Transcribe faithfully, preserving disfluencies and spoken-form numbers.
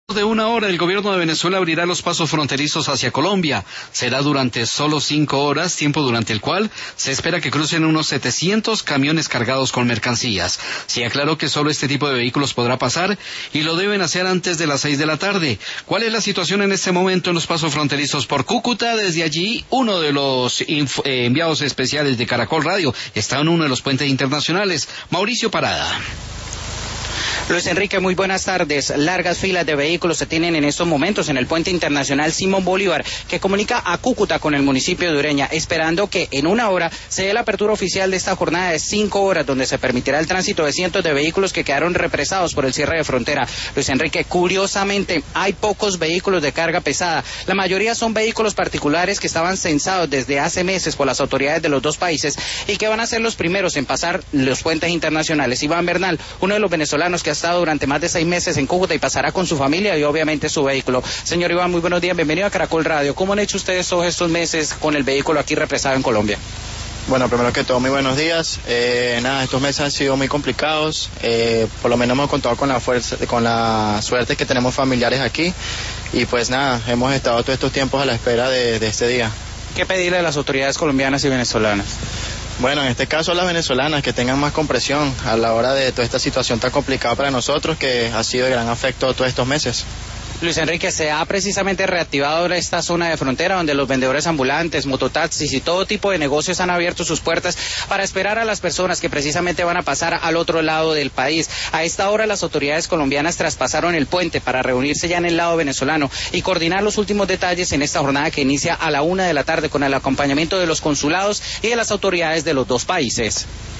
De una hora, el gobierno de Venezuela abrirá los pasos fronterizos hacia Colombia. Será durante solo cinco horas, tiempo durante el cual se espera que crucen unos setecientos camiones cargados con mercancías. Se aclaró que solo este tipo de vehículos podrá pasar y lo deben hacer antes de las seis de la tarde. ¿Cuál es la situación en este momento en los pasos fronterizos por Cúcuta? Desde allí, uno de los inf- eh, enviados especiales de Caracol Radio está en uno de los puentes internacionales, Mauricio Parada. Luis Enrique, muy buenas tardes. Largas filas de vehículos se tienen en estos momentos en el puente internacional Simón Bolívar, que comunica a Cúcuta con el municipio de Ureña, esperando que en una hora se dé la apertura oficial de esta jornada de cinco horas, donde se permitirá el tránsito de cientos de vehículos que quedaron represados por el cierre de frontera. Luis Enrique, curiosamente, hay pocos vehículos de carga pesada. La mayoría son vehículos particulares que estaban censados desde hace meses por las autoridades de los dos países y que van a ser los primeros en pasar los puentes internacionales. Iván Bernal, uno de los venezolanos que ha estado durante más de seis meses en Cúcuta y pasará con su familia y obviamente su vehículo. Señor Iván, muy buenos días, bienvenido a Caracol Radio. ¿Cómo han hecho ustedes todos estos meses con el vehículo aquí represado en Colombia? Bueno, primero que todo, muy buenos días. Eh, nada, estos meses han sido muy complicados. Eh, por lo menos hemos contado con la fuerza, con la suerte que tenemos familiares aquí. Y pues nada, hemos estado todos estos tiempos a la espera de, de este día. ¿Qué pedirle a las autoridades colombianas y venezolanas? Bueno, en este caso a las venezolanas que tengan más comprensión a la hora de toda esta situación tan complicada para nosotros, que ha sido de gran afecto todos estos meses. Luis Enrique, se ha precisamente reactivado esta zona de frontera donde los vendedores ambulantes, mototaxis y todo tipo de negocios han abierto sus puertas para esperar a las personas que precisamente van a pasar al otro lado del país. A esta hora las autoridades colombianas traspasaron el puente para reunirse ya en el lado venezolano y coordinar los últimos detalles en esta jornada que inicia a la una de la tarde con el acompañamiento de los consulados y de las autoridades de los dos países.